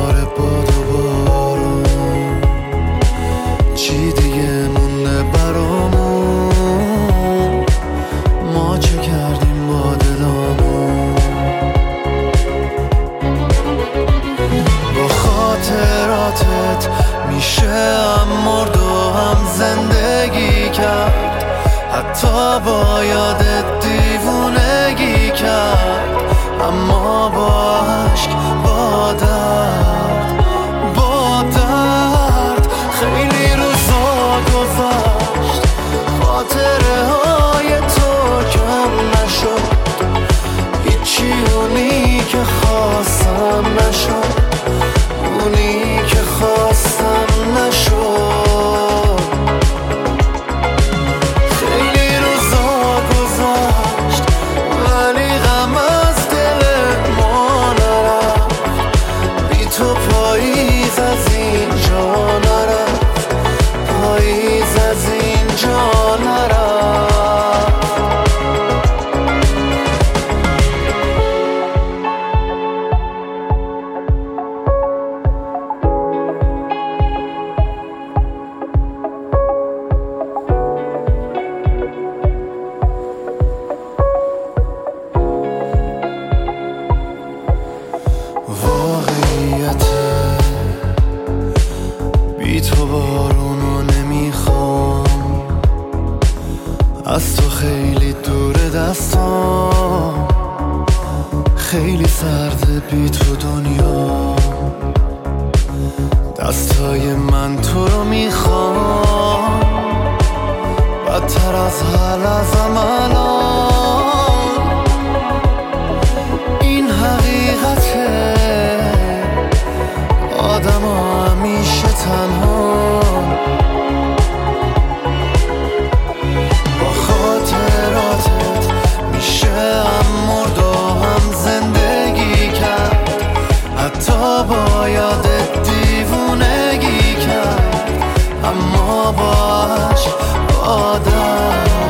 دوباره باد و بارون، چی دیگه مونده برامون؟ ما چه کردیم با دلامون؟ با خاطراتت میشه هم مرد و هم زندگی کرد، حتی با یادت دیوونگی کرد، اما با عشق با درد خیلی روزا گذشت، خاطره های تو کم نشد، هیچی اونی که خواستم نشد، اونی که خواستم نشد. خیلی روزا گذشت ولی غم از دل ما نرفت، بی تو پاییز از اینجا نرفت، پاییز از اینجا نرفت. واقعیته بی تو بارونو نمیخوام، از تو خیلی دور دستام، خیلی سرده بی تو دنیا، دستای من تو رو میخوام، بدتر از حال ازم الان، این حقیقته، آدم ها همیشه تنها، با خاطراتت میشه هم مرد و هم زندگی کرد، حتی با یادت دیوونگی کرد، اما با عشق با درد